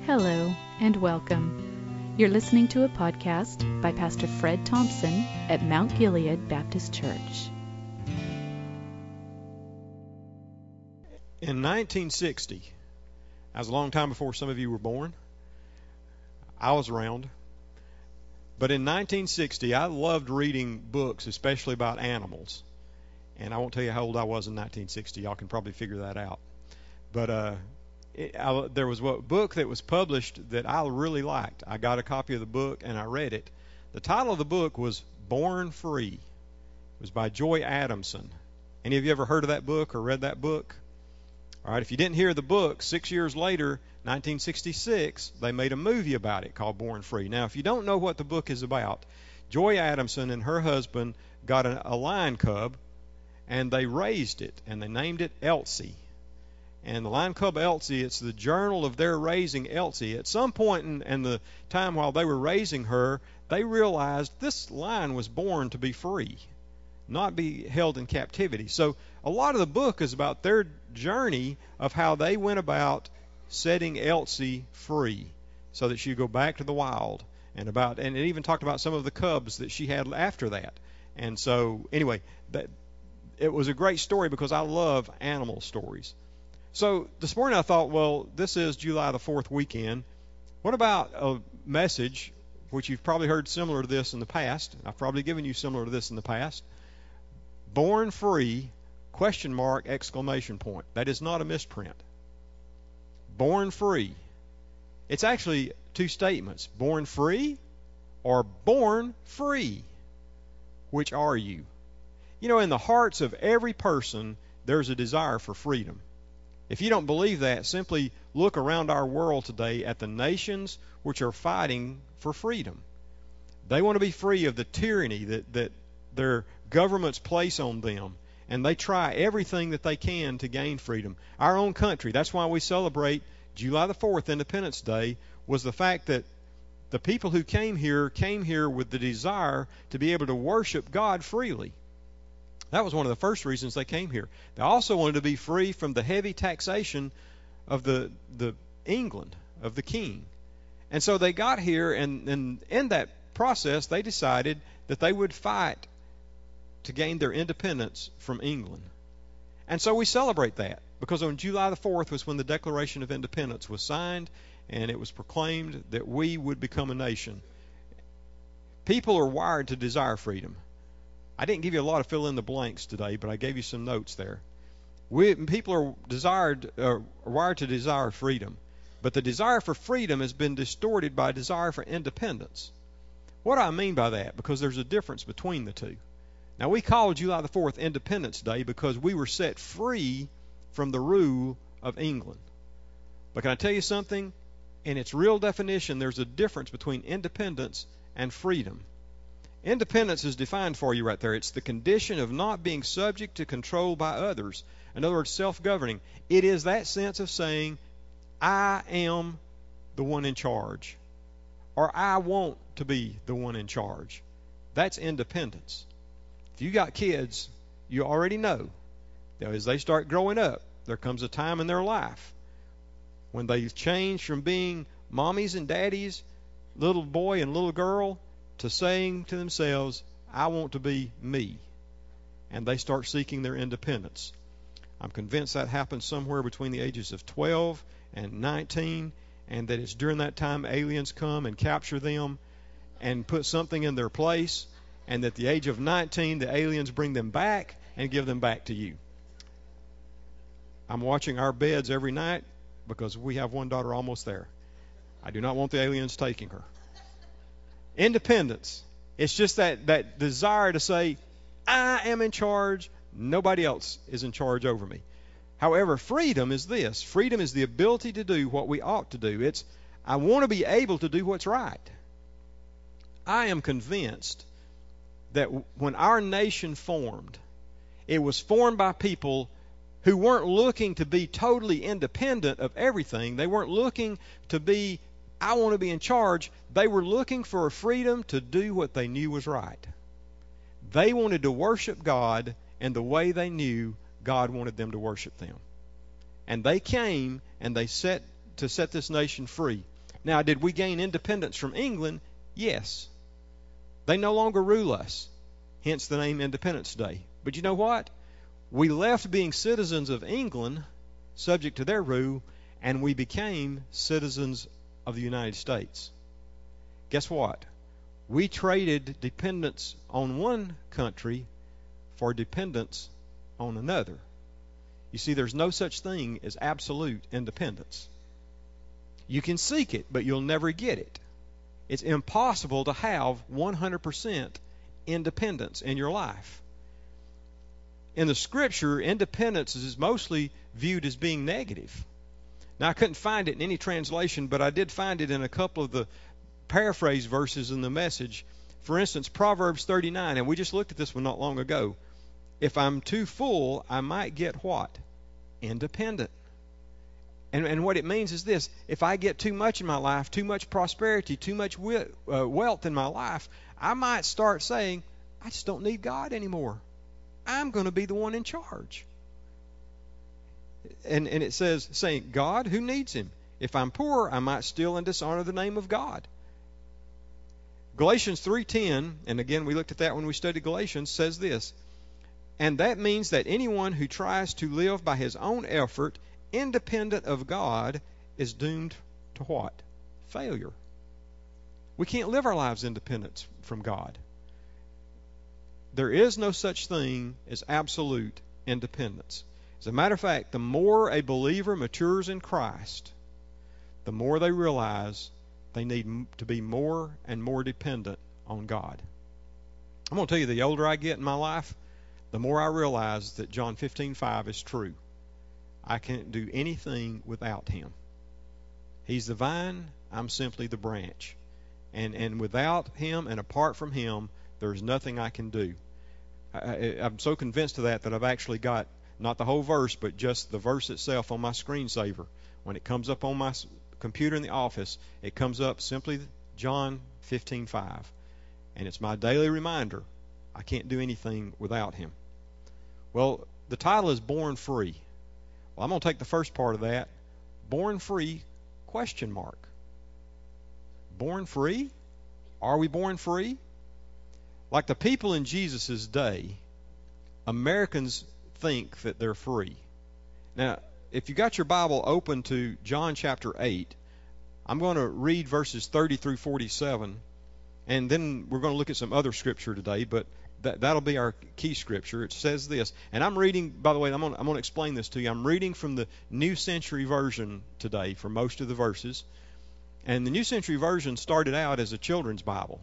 Hello and welcome. You're listening to a podcast by Pastor Fred Thompson at Mount Gilead Baptist Church. In 1960, that was a long time before some of you were born. I was around. But in 1960, I loved reading books, especially about animals. And I won't tell you how old I was in 1960. Y'all can probably figure that out. But there was a book that was published that I really liked. I got a copy of the book and I read it. The title of the book was Born Free. It was by Joy Adamson. Any of you ever heard of that book or read that book? All right, if you didn't hear the book, 6 years later, 1966, they made a movie about it called Born Free. Now, if you don't know what the book is about, Joy Adamson and her husband got a lion cub, and they raised it, and they named it Elsie. And the lion cub Elsie, it's the journal of their raising Elsie. At some point in the time while they were raising her, they realized this lion was born to be free, not be held in captivity. So a lot of the book is about their journey of how they went about setting Elsie free so that she would go back to the wild, and it even talked about some of the cubs that she had after that. And so anyway, it was a great story because I love animal stories. So this morning I thought, well, this is July the 4th weekend. What about a message which you've probably heard similar to this in the past? I've probably given you similar to this in the past. Born Free, ? Exclamation point. That is not a misprint. Born Free. It's actually two statements. Born free or born free. Which are you? You know, in the hearts of every person, there's a desire for freedom. If you don't believe that, simply look around our world today at the nations which are fighting for freedom. They want to be free of the tyranny that their governments place on them, and they try everything that they can to gain freedom. Our own country, that's why we celebrate July the 4th, Independence Day, was the fact that the people who came here with the desire to be able to worship God freely. That was one of the first reasons they came here. They also wanted to be free from the heavy taxation of the England, of the king. And so they got here, and in that process, they decided that they would fight to gain their independence from England. And so we celebrate that, because on July the 4th was when the Declaration of Independence was signed, and it was proclaimed that we would become a nation. People are wired to desire freedom. I didn't give you a lot of fill in the blanks today, but I gave you some notes there. People are wired to desire freedom, but the desire for freedom has been distorted by desire for independence. What do I mean by that? Because there's a difference between the two. Now, we call July the 4th Independence Day because we were set free from the rule of England. But can I tell you something? In its real definition, there's a difference between independence and freedom. Independence is defined for you right there. It's the condition of not being subject to control by others. In other words, self-governing. It is that sense of saying, I am the one in charge, or I want to be the one in charge. That's independence. If you got kids, you already know that as they start growing up, there comes a time in their life when they change from being mommies and daddies, little boy and little girl, to saying to themselves, I want to be me. And they start seeking their independence. I'm convinced that happens somewhere between the ages of 12 and 19, and that it's during that time aliens come and capture them and put something in their place, and at the age of 19, the aliens bring them back and give them back to you. I'm watching our beds every night because we have one daughter almost there. I do not want the aliens taking her. Independence. It's just that desire to say, I am in charge, nobody else is in charge over me. However, freedom is this. Freedom is the ability to do what we ought to do. It's, I want to be able to do what's right. I am convinced that when our nation formed, it was formed by people who weren't looking to be totally independent of everything. They weren't looking to be, I want to be in charge. They were looking for a freedom to do what they knew was right. They wanted to worship God in the way they knew God wanted them to worship them. And they came and they set this nation free. Now, did we gain independence from England? Yes. They no longer rule us, hence the name Independence Day. But you know what? We left being citizens of England, subject to their rule, and we became citizens of the United States. Guess what? We traded dependence on one country for dependence on another. You see, there's no such thing as absolute independence. You can seek it, but you'll never get it. It's impossible to have 100% independence in your life. In the Scripture, independence is mostly viewed as being negative. Now, I couldn't find it in any translation, but I did find it in a couple of the paraphrase verses in the Message. For instance, Proverbs 39, and we just looked at this one not long ago. If I'm too full, I might get what? Independent. And what it means is this: if I get too much in my life, too much prosperity, too much wealth in my life, I might start saying, I just don't need God anymore. I'm going to be the one in charge. And it says, saying, God, who needs him? If I'm poor, I might steal and dishonor the name of God. Galatians 3:10, and again we looked at that when we studied Galatians, says this: and that means that anyone who tries to live by his own effort, independent of God, is doomed to what? Failure. We can't live our lives independent from God. There is no such thing as absolute independence. As a matter of fact, the more a believer matures in Christ, the more they realize they need to be more and more dependent on God. I'm going to tell you, the older I get in my life, the more I realize that John 15:5 is true. I can't do anything without him. He's the vine, I'm simply the branch. And without him and apart from him, there's nothing I can do. I'm so convinced of that I've actually got not the whole verse, but just the verse itself on my screensaver. When it comes up on my computer in the office, it comes up simply John 15:5. And it's my daily reminder. I can't do anything without him. Well, the title is Born Free. Well, I'm going to take the first part of that. Born free, ? Born free? Are we born free? Like the people in Jesus' day, Americans think that they're free. Now, if you got your Bible open to John chapter 8, I'm going to read verses 30 through 47, and then we're going to look at some other scripture today, but that'll be our key scripture. It says this, and I'm reading, by the way, I'm going to explain this to you. I'm reading from the New Century Version today for most of the verses, and the New Century Version started out as a children's Bible.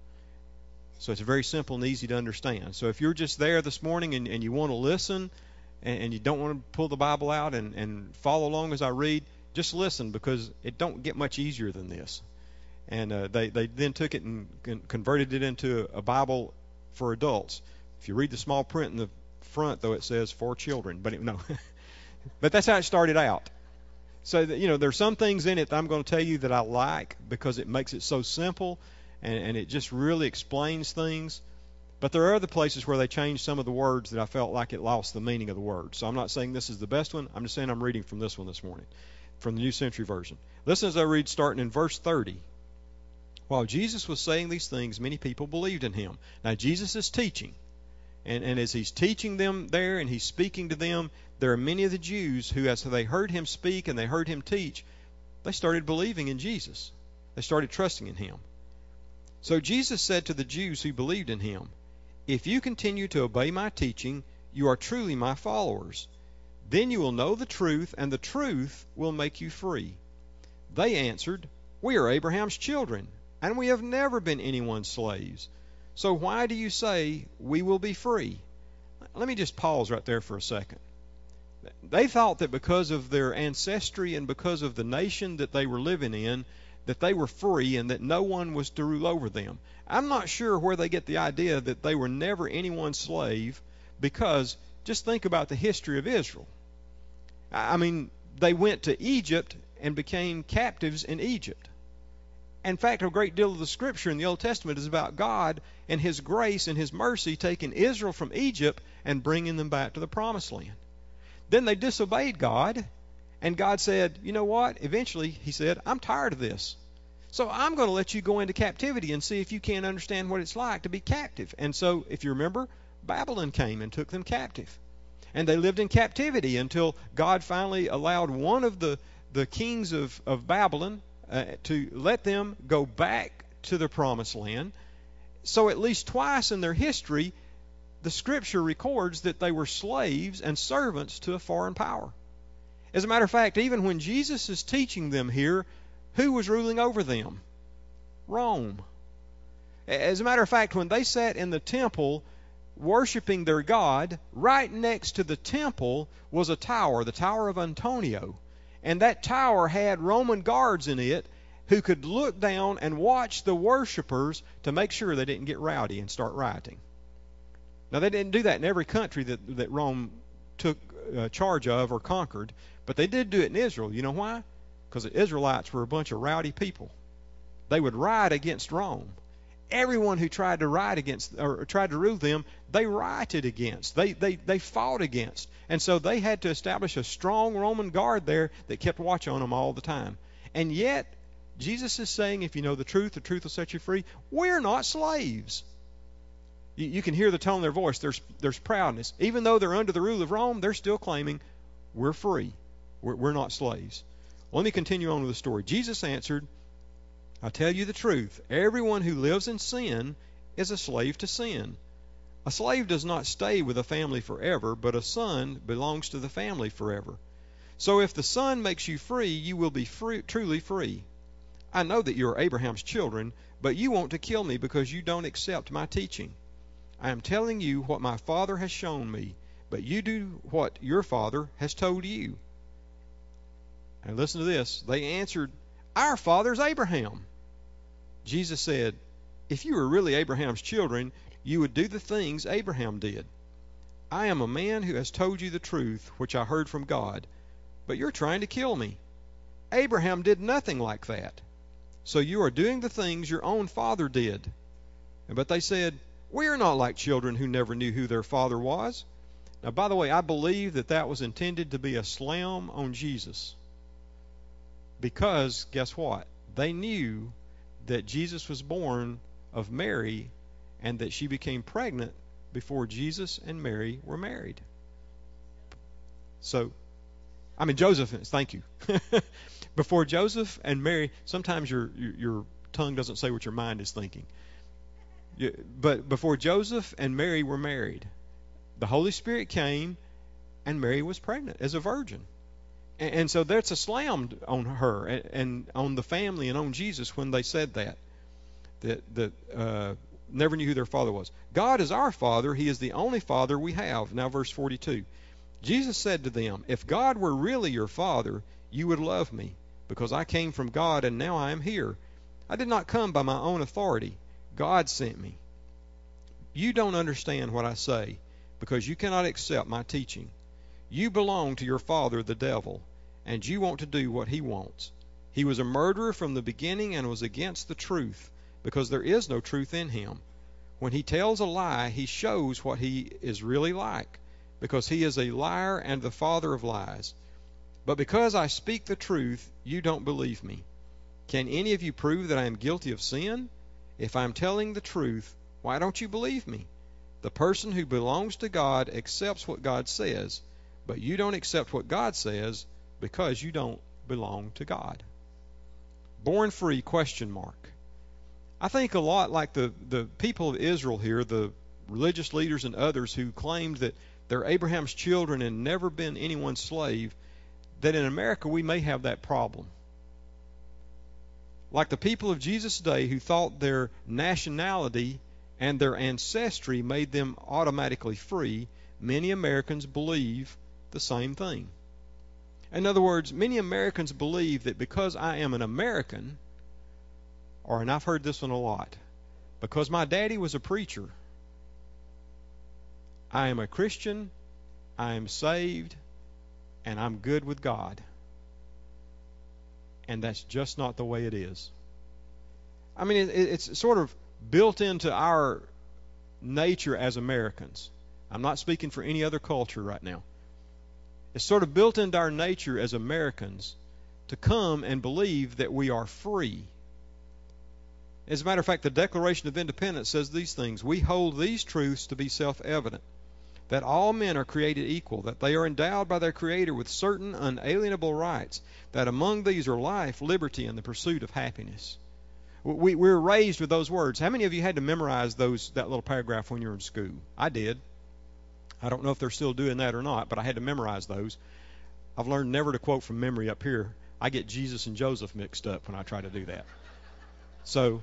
So it's very simple and easy to understand. So if you're just there this morning and you want to listen and you don't want to pull the Bible out and follow along as I read, just listen, because it don't get much easier than this. And they then took it and converted it into a Bible for adults. If you read the small print in the front, though, it says for children. But no, but that's how it started out. So there's some things in it that I'm going to tell you that I like because it makes it so simple. And it just really explains things. But there are other places where they changed some of the words that I felt like it lost the meaning of the word. So I'm not saying this is the best one. I'm just saying I'm reading from this one this morning, from the New Century Version. Listen as I read, starting in verse 30. While Jesus was saying these things, many people believed in him. Now, Jesus is teaching. And as he's teaching them there and he's speaking to them, there are many of the Jews who, as they heard him speak and they heard him teach, they started believing in Jesus. They started trusting in him. So Jesus said to the Jews who believed in him, if you continue to obey my teaching, you are truly my followers. Then you will know the truth, and the truth will make you free. They answered, we are Abraham's children, and we have never been anyone's slaves. So why do you say we will be free? Let me just pause right there for a second. They thought that because of their ancestry and because of the nation that they were living in, that they were free and that no one was to rule over them. I'm not sure where they get the idea that they were never anyone's slave, because just think about the history of Israel. I mean, they went to Egypt and became captives in Egypt. In fact, a great deal of the scripture in the Old Testament is about God and his grace and his mercy taking Israel from Egypt and bringing them back to the promised land. Then they disobeyed God. And God said, you know what? Eventually, he said, I'm tired of this. So I'm going to let you go into captivity and see if you can't understand what it's like to be captive. And so, if you remember, Babylon came and took them captive. And they lived in captivity until God finally allowed one of the kings of Babylon to let them go back to the promised land. So at least twice in their history, the Scripture records that they were slaves and servants to a foreign power. As a matter of fact, even when Jesus is teaching them here, who was ruling over them? Rome. As a matter of fact, when they sat in the temple worshiping their God, right next to the temple was a tower, the Tower of Antonio. And that tower had Roman guards in it who could look down and watch the worshipers to make sure they didn't get rowdy and start rioting. Now, they didn't do that in every country that Rome took charge of or conquered, but they did do it in Israel. You know why? Because the Israelites were a bunch of rowdy people. They would riot against Rome. Everyone who tried to riot against or tried to rule them, they rioted against. They fought against. And so they had to establish a strong Roman guard there that kept watch on them all the time. And yet, Jesus is saying, if you know the truth will set you free. We're not slaves. You can hear the tone of their voice. There's proudness. Even though they're under the rule of Rome, they're still claiming, we're free. We're not slaves. Let me continue on with the story. Jesus answered, I tell you the truth. Everyone who lives in sin is a slave to sin. A slave does not stay with a family forever, but a son belongs to the family forever. So if the Son makes you free, you will be truly free. I know that you are Abraham's children, but you want to kill me because you don't accept my teaching. I am telling you what my Father has shown me, but you do what your father has told you. And listen to this. They answered, Our father's Abraham. Jesus said, If you were really Abraham's children, you would do the things Abraham did. I am a man who has told you the truth, which I heard from God, but you're trying to kill me. Abraham did nothing like that. So you are doing the things your own father did. But they said, We are not like children who never knew who their father was. Now, by the way, I believe that was intended to be a slam on Jesus. Because, guess what? They knew that Jesus was born of Mary and that she became pregnant before Jesus and Mary were married. Joseph, thank you. Before Joseph and Mary, sometimes your tongue doesn't say what your mind is thinking. But before Joseph and Mary were married, the Holy Spirit came and Mary was pregnant as a virgin. And so that's a slam on her and on the family and on Jesus when they said that never knew who their father was. God is our Father. He is the only Father we have. Now verse 42. Jesus said to them, If God were really your Father, you would love me, because I came from God and now I am here. I did not come by my own authority. God sent me. You don't understand what I say, because you cannot accept my teaching. You belong to your father, the devil, and you want to do what he wants. He was a murderer from the beginning and was against the truth, because there is no truth in him. When he tells a lie, he shows what he is really like, because he is a liar and the father of lies. But because I speak the truth, you don't believe me. Can any of you prove that I am guilty of sin? If I am telling the truth, why don't you believe me? The person who belongs to God accepts what God says, but you don't accept what God says because you don't belong to God. Born free, ? I think a lot like the people of Israel here, the religious leaders and others who claimed that they're Abraham's children and never been anyone's slave, that in America we may have that problem. Like the people of Jesus' day who thought their nationality and their ancestry made them automatically free, many Americans believe the same thing. In other words, many Americans believe that because I am an American, and I've heard this one a lot, because my daddy was a preacher, I am a Christian, I am saved, and I'm good with God. And that's just not the way it is. It's sort of built into our nature as Americans. I'm not speaking for any other culture right now. It's sort of built into our nature as Americans to come and believe that we are free. As a matter of fact, the Declaration of Independence says these things: we hold these truths to be self-evident, that all men are created equal, that they are endowed by their Creator with certain unalienable rights, that among these are life, liberty, and the pursuit of happiness. We're raised with those words. How many of you had to memorize that little paragraph when you were in school? I did. I don't know if they're still doing that or not, but I had to memorize those. I've learned never to quote from memory up here. I get Jesus and Joseph mixed up when I try to do that. So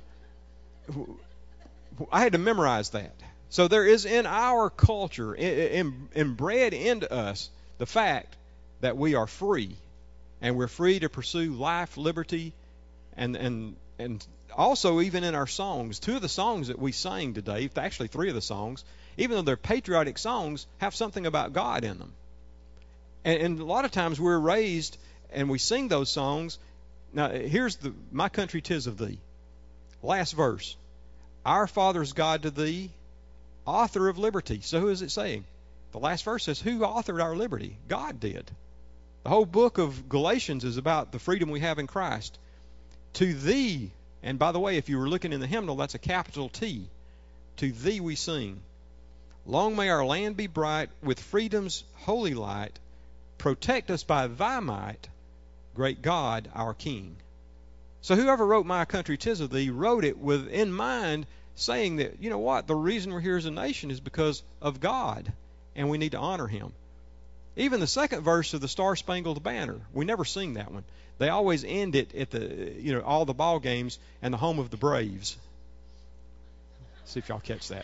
I had to memorize that. So there is in our culture, inbred into us, the fact that we are free, and we're free to pursue life, liberty, and also even in our songs. 2 of the songs that we sang today, actually 3 of the songs, even though they're patriotic songs, have something about God in them. And a lot of times we're raised and we sing those songs. Now here's my country 'tis of thee. Last verse. Our Father's God to thee, author of liberty. So who is it saying? The last verse says, who authored our liberty? God did. The whole book of Galatians is about the freedom we have in Christ. To thee, and by the way, if you were looking in the hymnal, that's a capital T. To thee we sing. Long may our land be bright with freedom's holy light. Protect us by thy might, great God, our King. So whoever wrote My Country 'Tis of Thee wrote it with in mind, saying that, you know what, the reason we're here as a nation is because of God, and we need to honor Him. Even the second verse of the Star-Spangled Banner, we never sing that one. They always end it at all the ball games and the home of the Braves. See if y'all catch that.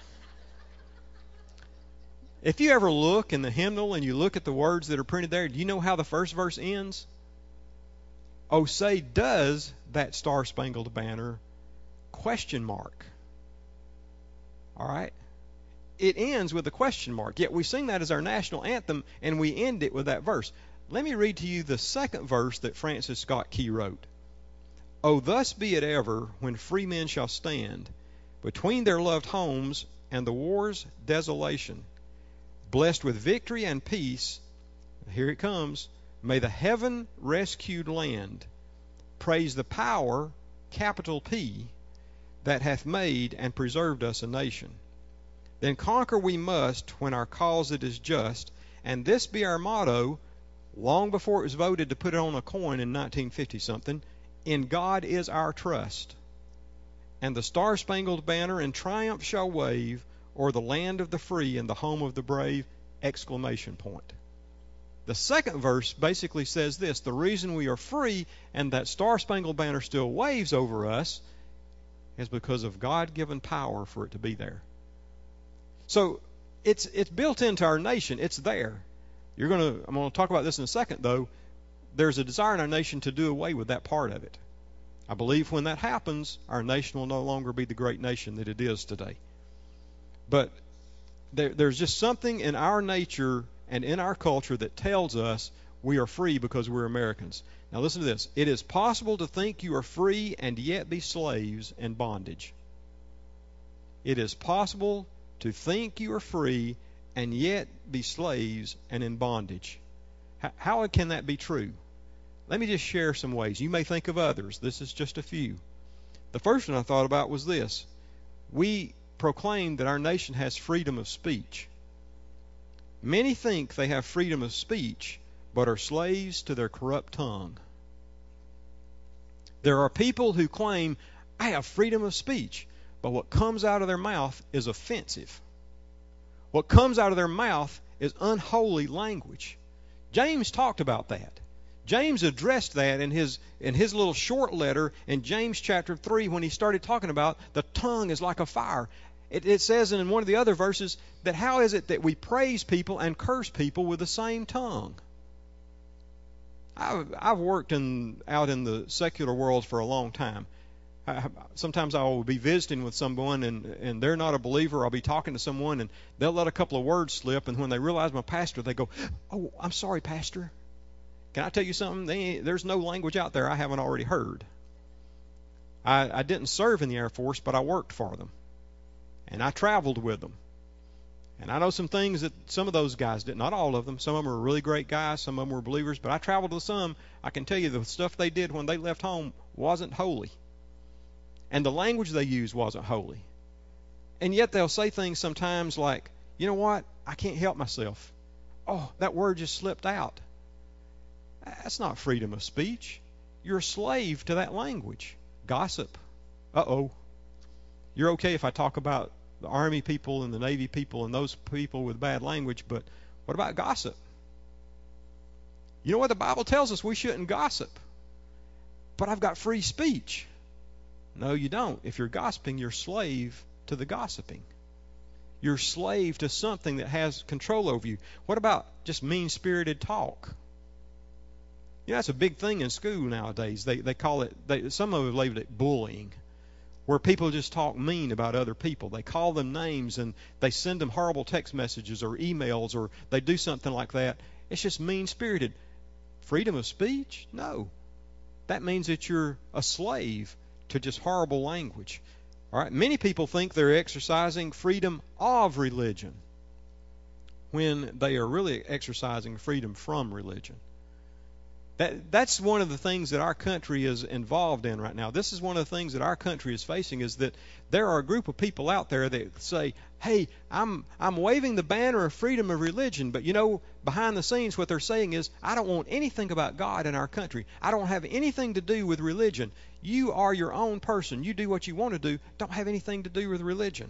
If you ever look in the hymnal and you look at the words that are printed there, do you know how the first verse ends? Oh, say does that Star-Spangled Banner ? All right? It ends with a question mark. Yet we sing that as our national anthem, and we end it with that verse. Let me read to you the second verse that Francis Scott Key wrote. Oh, thus be it ever, when free men shall stand between their loved homes and the war's desolation, blessed with victory and peace. Here it comes. May the heaven-rescued land praise the power, capital P, that hath made and preserved us a nation. Then conquer we must when our cause it is just, and this be our motto, long before it was voted to put it on a coin in 1950-something, in God is our trust. And the Star-Spangled Banner in triumph shall wave o'er the land of the free and the home of the brave, ! The second verse basically says this: the reason we are free and that Star-Spangled Banner still waves over us is because of God-given power for it to be there. So it's built into our nation. It's there. I'm going to talk about this in a second, though. There's a desire in our nation to do away with that part of it. I believe when that happens, our nation will no longer be the great nation that it is today. But there's just something in our nature and in our culture that tells us we are free because we're Americans. Now listen to this. It is possible to think you are free and yet be slaves in bondage. It is possible to think you are free and yet be slaves and in bondage. How can that be true? Let me just share some ways. You may think of others. This is just a few. The first one I thought about was this. We proclaim that our nation has freedom of speech. Many think they have freedom of speech, but are slaves to their corrupt tongue. There are people who claim, I have freedom of speech, but what comes out of their mouth is offensive. What comes out of their mouth is unholy language. James talked about that. James addressed that in his little short letter in James chapter 3 when he started talking about the tongue is like a fire. It says in one of the other verses that how is it that we praise people and curse people with the same tongue? I've worked out in the secular world for a long time. Sometimes I will be visiting with someone and they're not a believer. I'll be talking to someone and they'll let a couple of words slip, and when they realize I'm a pastor, they go, "Oh, I'm sorry, Pastor. Can I tell you something? There's no language out there I haven't already heard." I didn't serve in the Air Force, but I worked for them. And I traveled with them. And I know some things that some of those guys did. Not all of them. Some of them were really great guys. Some of them were believers. But I traveled with some. I can tell you the stuff they did when they left home wasn't holy. And the language they used wasn't holy. And yet they'll say things sometimes like, you know what? I can't help myself. Oh, that word just slipped out. That's not freedom of speech. You're a slave to that language. Gossip. Uh-oh. You're okay if I talk about the Army people and the Navy people and those people with bad language, but what about gossip? You know what? The Bible tells us we shouldn't gossip. But I've got free speech. No, you don't. If you're gossiping, you're slave to the gossiping. You're slave to something that has control over you. What about just mean-spirited talk? You know, that's a big thing in school nowadays. They call it, some of them label it bullying, where people just talk mean about other people. They call them names and they send them horrible text messages or emails, or they do something like that. It's just mean-spirited. Freedom of speech? No. That means that you're a slave to just horrible language. All right. Many people think they're exercising freedom of religion when they are really exercising freedom from religion. That's one of the things that our country is involved in right now. This is one of the things that our country is facing, is that there are a group of people out there that say, hey, I'm waving the banner of freedom of religion, but you know, behind the scenes what they're saying is, I don't want anything about God in our country. I don't have anything to do with religion. You are your own person. You do what you want to do. Don't have anything to do with religion.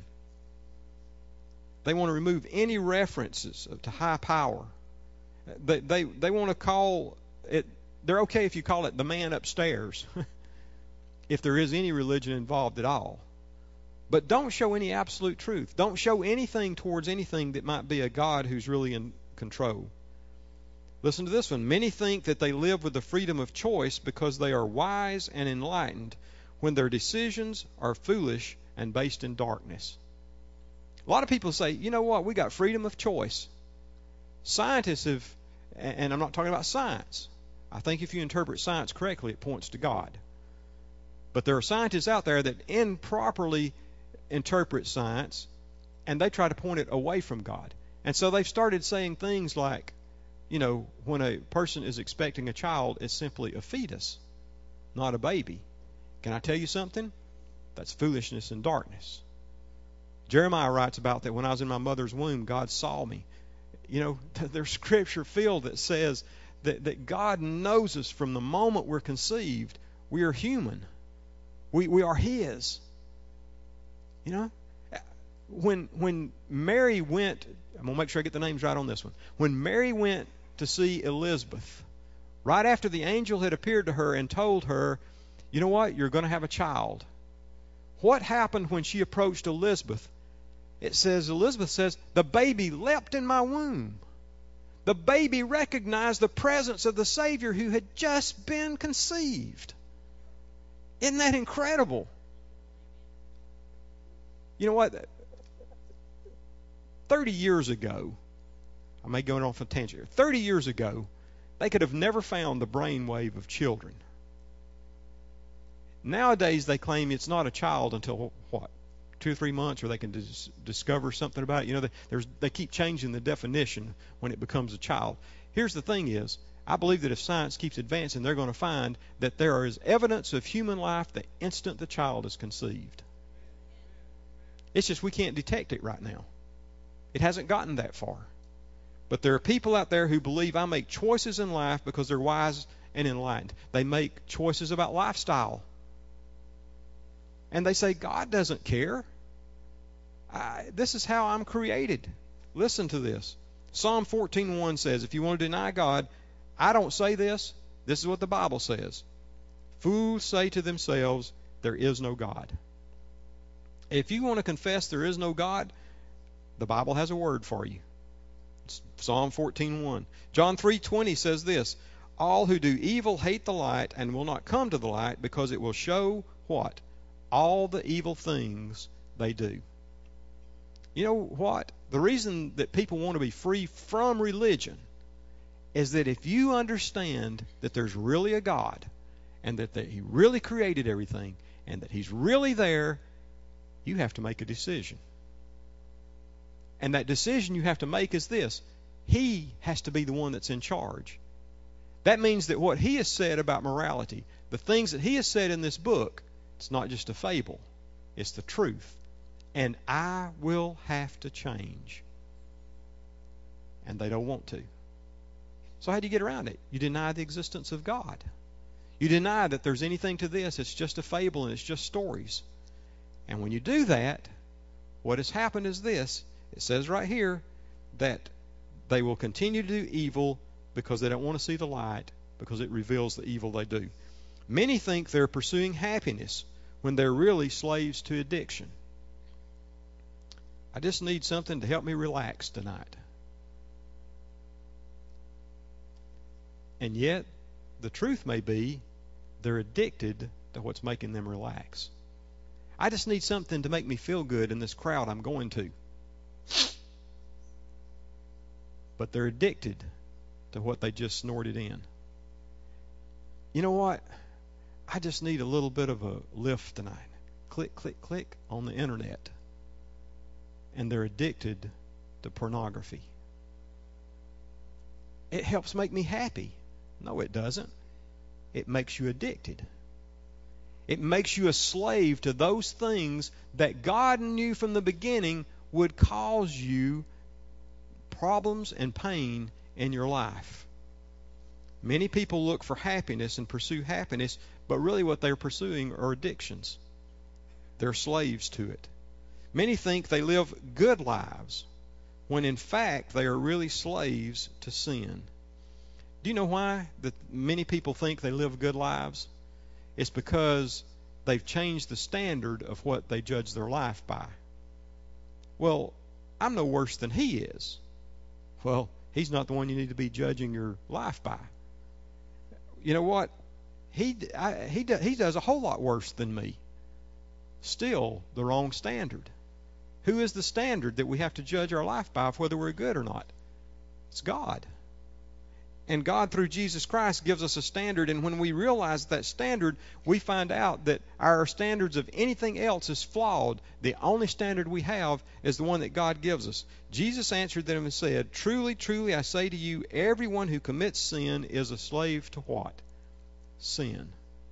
They want to remove any references to high power. They want to call it, they're okay if you call it the man upstairs, if there is any religion involved at all. But don't show any absolute truth. Don't show anything towards anything that might be a God who's really in control. Listen to this one. Many think that they live with the freedom of choice because they are wise and enlightened, when their decisions are foolish and based in darkness. A lot of people say, you know what, we got freedom of choice. Scientists have, and I'm not talking about science. I think if you interpret science correctly, it points to God. But there are scientists out there that improperly interpret science, and they try to point it away from God. And so they've started saying things like, you know, when a person is expecting a child, it's simply a fetus, not a baby. Can I tell you something? That's foolishness and darkness. Jeremiah writes about that. When I was in my mother's womb, God saw me. You know, there's scripture filled that says that God knows us from the moment we're conceived. We are human. We are His. You know, when Mary went, I'm going to make sure I get the names right on this one. When Mary went to see Elizabeth, right after the angel had appeared to her and told her, you know what, you're going to have a child. What happened when she approached Elizabeth? It says, Elizabeth says, the baby leapt in my womb. The baby recognized the presence of the Savior who had just been conceived. Isn't that incredible? You know what? 30 years ago, I may go off a tangent here. 30 years ago, they could have never found the brainwave of children. Nowadays, they claim it's not a child until, what, 2 or 3 months, or they can discover something about it. You know, they keep changing the definition when it becomes a child. Here's the thing is, I believe that if science keeps advancing, they're going to find that there is evidence of human life the instant the child is conceived. It's just we can't detect it right now. It hasn't gotten that far. But there are people out there who believe I make choices in life because they're wise and enlightened. They make choices about lifestyle. And they say, God doesn't care. This is how I'm created. Listen to this. Psalm 14:1 says, if you want to deny God, I don't say this. This is what the Bible says. Fools say to themselves, there is no God. If you want to confess there is no God, the Bible has a word for you. It's Psalm 14:1. John 3:20 says this, all who do evil hate the light and will not come to the light because it will show what? All the evil things they do. You know what? The reason that people want to be free from religion is that if you understand that there's really a God and that He really created everything and that He's really there, you have to make a decision. And that decision you have to make is this. He has to be the one that's in charge. That means that what He has said about morality, the things that He has said in this book, It's not just a fable. It's the truth. And I will have to change. And they don't want to. So how do you get around it? You deny the existence of God. You deny that there's anything to this. It's just a fable and it's just stories. And when you do that, what has happened is this. It says right here that they will continue to do evil because they don't want to see the light, because it reveals the evil they do. Many think they're pursuing happiness when they're really slaves to addiction. I just need something to help me relax tonight. And yet, the truth may be they're addicted to what's making them relax. I just need something to make me feel good in this crowd I'm going to. But they're addicted to what they just snorted in. You know what? I just need a little bit of a lift tonight. Click, click, click on the internet. And they're addicted to pornography. It helps make me happy. No, it doesn't. It makes you addicted. It makes you a slave to those things that God knew from the beginning would cause you problems and pain in your life. Many people look for happiness and pursue happiness, but really what they're pursuing are addictions. They're slaves to it. Many think they live good lives, when in fact they are really slaves to sin. Do you know why that many people think they live good lives? It's because they've changed the standard of what they judge their life by. Well, I'm no worse than he is. Well, he's not the one you need to be judging your life by. You know what? He does a whole lot worse than me. Still the wrong standard. Who is the standard that we have to judge our life by of whether we're good or not? It's God. And God, through Jesus Christ, gives us a standard. And when we realize that standard, we find out that our standards of anything else is flawed. The only standard we have is the one that God gives us. Jesus answered them and said, "Truly, truly, I say to you, everyone who commits sin is a slave to what? Sin."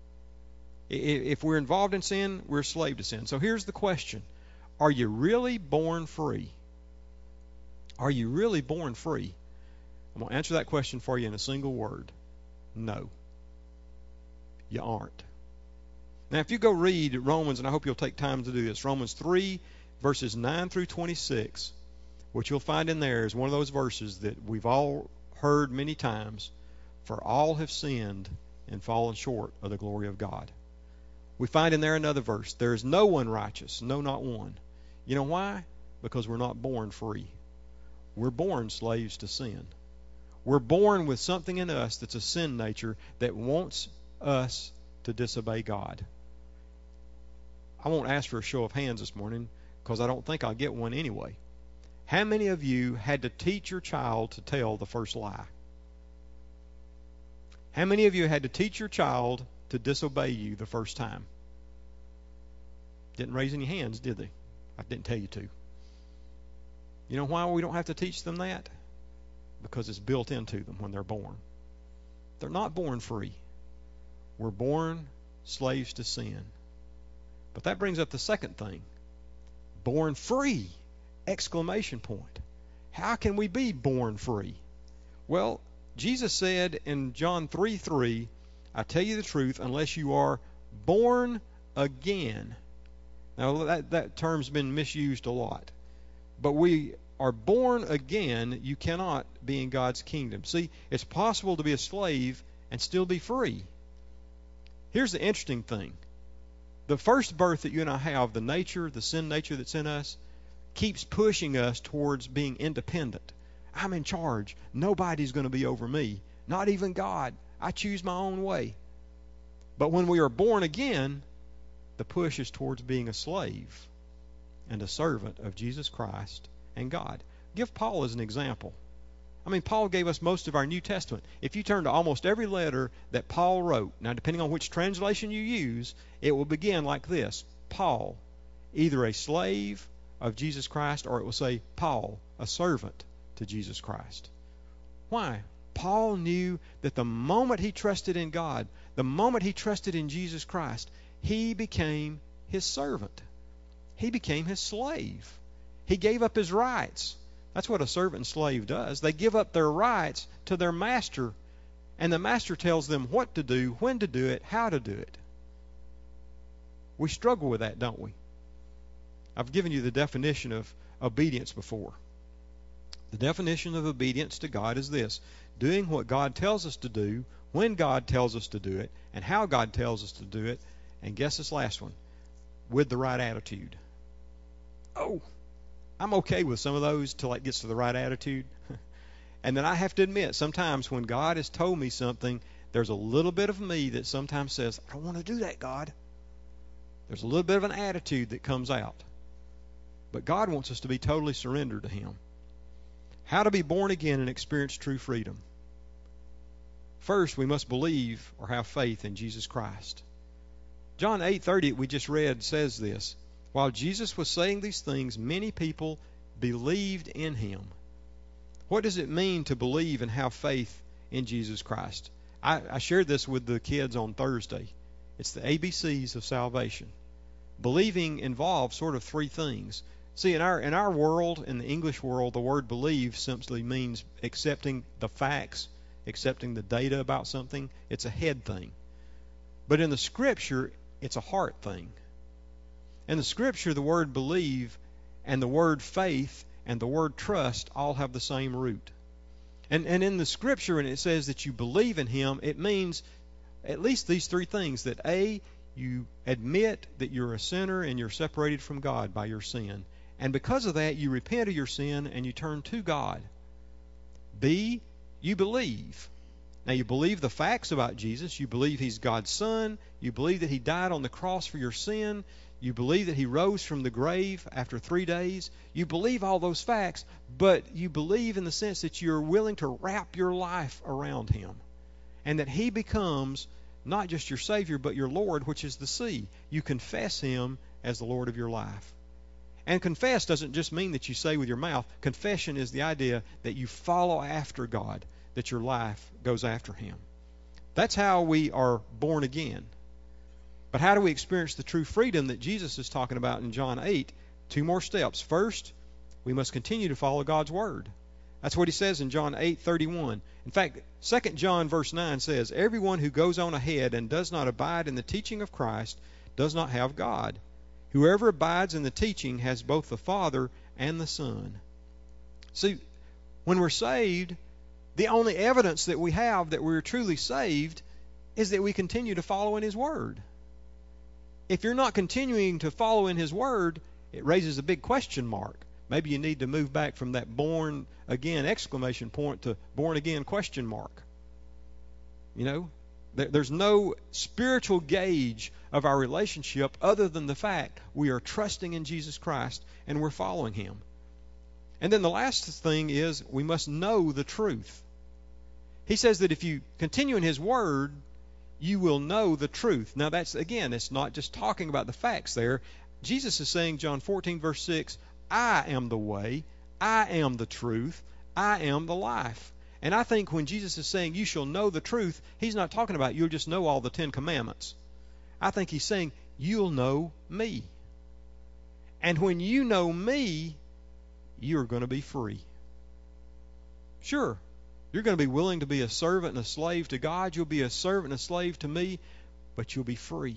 If we're involved in sin, we're a slave to sin. So here's the question. Are you really born free? Are you really born free? I'm going to answer that question for you in a single word. No. You aren't. Now, if you go read Romans, and I hope you'll take time to do this, Romans 3, verses 9 through 26, what you'll find in there is one of those verses that we've all heard many times. For all have sinned and fallen short of the glory of God. We find in there another verse. There is no one righteous, no, not one. You know why? Because we're not born free. We're born slaves to sin. We're born with something in us that's a sin nature that wants us to disobey God. I won't ask for a show of hands this morning because I don't think I'll get one anyway. How many of you had to teach your child to tell the first lie? How many of you had to teach your child to disobey you the first time? Didn't raise any hands, did they? I didn't tell you to. You know why we don't have to teach them that? Because it's built into them when they're born. They're not born free. We're born slaves to sin. But that brings up the second thing. Born free! Exclamation point. How can we be born free? Well, Jesus said in John 3:3, I tell you the truth, unless you are born again. Now, that term's been misused a lot. But we are born again, you cannot be in God's kingdom. See, it's possible to be a slave and still be free. Here's the interesting thing. The first birth that you and I have, the nature, the sin nature that's in us, keeps pushing us towards being independent. I'm in charge. Nobody's going to be over me. Not even God. I choose my own way. But when we are born again, the push is towards being a slave and a servant of Jesus Christ and God. Give Paul as an example. I mean, Paul gave us most of our New Testament. If you turn to almost every letter that Paul wrote, now depending on which translation you use, it will begin like this. Paul, either a slave of Jesus Christ, or it will say Paul, a servant to Jesus Christ. Why? Paul knew that the moment he trusted in God, the moment he trusted in Jesus Christ, he became his servant. He became his slave. He gave up his rights. That's what a servant and slave does. They give up their rights to their master, and the master tells them what to do, when to do it, how to do it. We struggle with that, don't we? I've given you the definition of obedience before. The definition of obedience to God is this: doing what God tells us to do, when God tells us to do it, and how God tells us to do it, and guess this last one, with the right attitude. Oh, I'm okay with some of those till it gets to the right attitude. And then I have to admit, sometimes when God has told me something, there's a little bit of me that sometimes says, I don't want to do that, God. There's a little bit of an attitude that comes out. But God wants us to be totally surrendered to Him. How to be born again and experience true freedom. First, we must believe or have faith in Jesus Christ. John 8:30, we just read, says this: while Jesus was saying these things, many people believed in Him. What does it mean to believe and have faith in Jesus Christ? I shared this with the kids on Thursday. It's the ABCs of salvation. Believing involves sort of three things. See, in our world, in the English world, the word believe simply means accepting the facts, accepting the data about something. It's a head thing. But in the Scripture, it's a heart thing. In the Scripture, the word believe and the word faith and the word trust all have the same root. And in the Scripture, when it says that you believe in Him, it means at least these three things: that A, you admit that you're a sinner and you're separated from God by your sin. And because of that, you repent of your sin and you turn to God. B, you believe. Now, you believe the facts about Jesus. You believe He's God's Son. You believe that He died on the cross for your sin. You believe that He rose from the grave after 3 days. You believe all those facts, but you believe in the sense that you're willing to wrap your life around Him, and that He becomes not just your Savior, but your Lord, which is the C. You confess Him as the Lord of your life. And confess doesn't just mean that you say with your mouth. Confession is the idea that you follow after God, that your life goes after Him. That's how we are born again. But how do we experience the true freedom that Jesus is talking about in John 8? 2 more steps. First, we must continue to follow God's Word. That's what He says in John 8:31. In fact, 2 John verse 9 says, everyone who goes on ahead and does not abide in the teaching of Christ does not have God. Whoever abides in the teaching has both the Father and the Son. See, when we're saved, the only evidence that we have that we're truly saved is that we continue to follow in His Word. If you're not continuing to follow in His Word, it raises a big question mark. Maybe you need to move back from that born again exclamation point to born again question mark. You know, there's no spiritual gauge of our relationship other than the fact we are trusting in Jesus Christ and we're following Him. And then the last thing is we must know the truth. He says that if you continue in His Word, you will know the truth. Now that's, again, it's not just talking about the facts there. Jesus is saying, John 14 verse 6, I am the way, I am the truth, I am the life. And I think when Jesus is saying you shall know the truth, He's not talking about you'll just know all the 10 commandments. I think He's saying you'll know me. And when you know me, you're going to be free. Sure, you're going to be willing to be a servant and a slave to God. You'll be a servant and a slave to me, but you'll be free.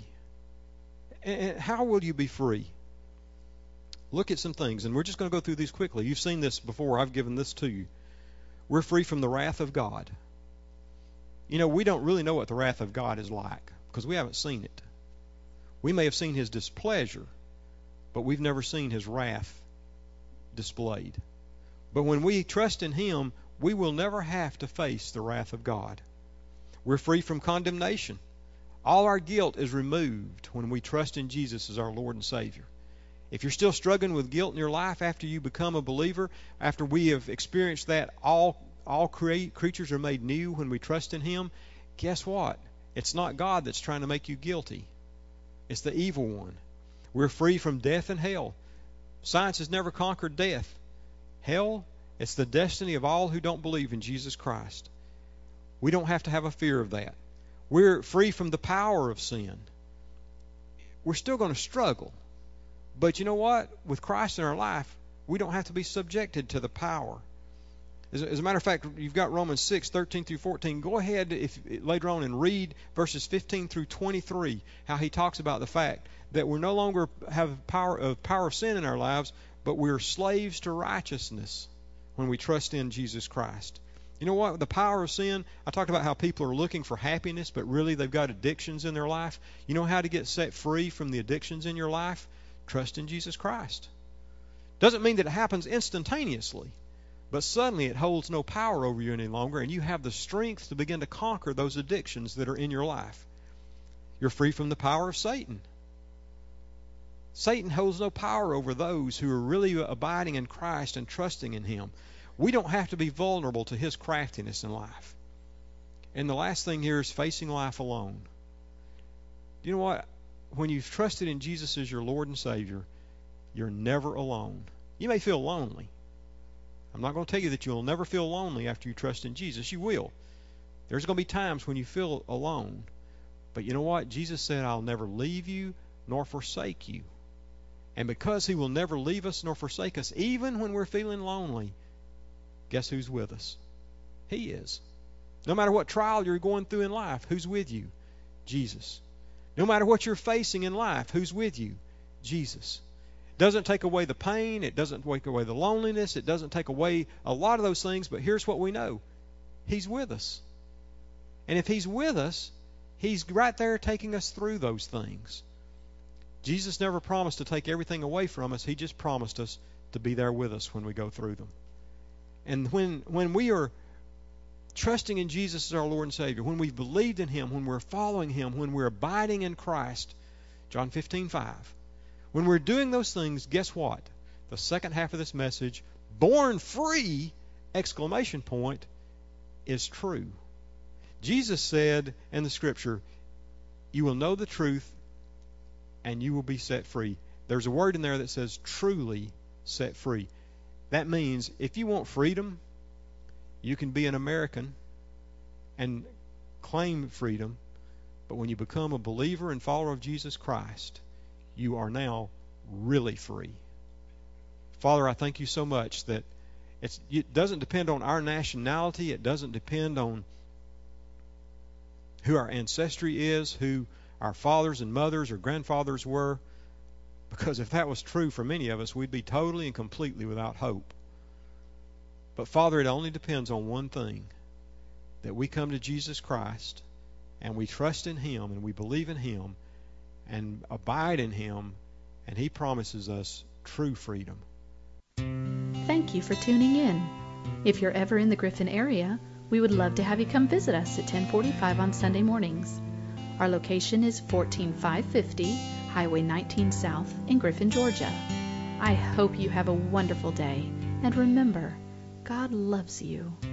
And how will you be free? Look at some things, and we're just going to go through these quickly. You've seen this before. I've given this to you. We're free from the wrath of God. You know, we don't really know what the wrath of God is like because we haven't seen it. We may have seen His displeasure, but we've never seen His wrath displayed. But when we trust in Him, we will never have to face the wrath of God. We're free from condemnation. All our guilt is removed when we trust in Jesus as our Lord and Savior. If you're still struggling with guilt in your life after you become a believer, after we have experienced that all creatures are made new when we trust in Him, guess what? It's not God that's trying to make you guilty. It's the evil one. We're free from death and hell. Science has never conquered death. Hell, it's the destiny of all who don't believe in Jesus Christ. We don't have to have a fear of that. We're free from the power of sin. we're still going to struggle. But you know what? With Christ in our life, we don't have to be subjected to the power. As a matter of fact, you've got Romans 6:13 through 14. Go ahead later on and read verses 15 through 23, how he talks about the fact that we no longer have power of sin in our lives, but we're slaves to righteousness when we trust in Jesus Christ. You know what? The power of sin, I talked about how people are looking for happiness, but really they've got addictions in their life. You know how to get set free from the addictions in your life? Trust in Jesus Christ. Doesn't mean that it happens instantaneously, but suddenly it holds no power over you any longer, and you have the strength to begin to conquer those addictions that are in your life. You're free from the power of Satan. Satan holds no power over those who are really abiding in Christ and trusting in Him. We don't have to be vulnerable to his craftiness in life. And the last thing here is facing life alone. Do you know what? When you've trusted in Jesus as your Lord and Savior, you're never alone. You may feel lonely. I'm not going to tell you that you'll never feel lonely after you trust in Jesus. You will. There's going to be times when you feel alone. But you know what? Jesus said, I'll never leave you nor forsake you. And because He will never leave us nor forsake us, even when we're feeling lonely, guess who's with us? He is. No matter what trial you're going through in life, who's with you? Jesus. No matter what you're facing in life, who's with you? Jesus. Doesn't take away the pain. It doesn't take away the loneliness. It doesn't take away a lot of those things. But here's what we know. He's with us. And if He's with us, He's right there taking us through those things. Jesus never promised to take everything away from us. He just promised us to be there with us when we go through them. And when we are trusting in Jesus as our Lord and Savior, when we've believed in Him, when we're following Him, when we're abiding in Christ, John 15:5, when we're doing those things, guess what? The second half of this message, born free, exclamation point, is true. Jesus said in the Scripture, you will know the truth and you will be set free. There's a word in there that says truly set free. That means if you want freedom, you can be an American and claim freedom, but when you become a believer and follower of Jesus Christ, you are now really free. Father, I thank you so much that it doesn't depend on our nationality. It doesn't depend on who our ancestry is, who our fathers and mothers or grandfathers were. Because if that was true for many of us, we'd be totally and completely without hope. But Father, it only depends on one thing, that we come to Jesus Christ and we trust in Him and we believe in Him and abide in Him, and He promises us true freedom. Thank you for tuning in. If you're ever in the Griffin area, we would love to have you come visit us at 1045 on Sunday mornings. Our location is 14550 Highway 19 South in Griffin, Georgia. I hope you have a wonderful day, and remember, God loves you.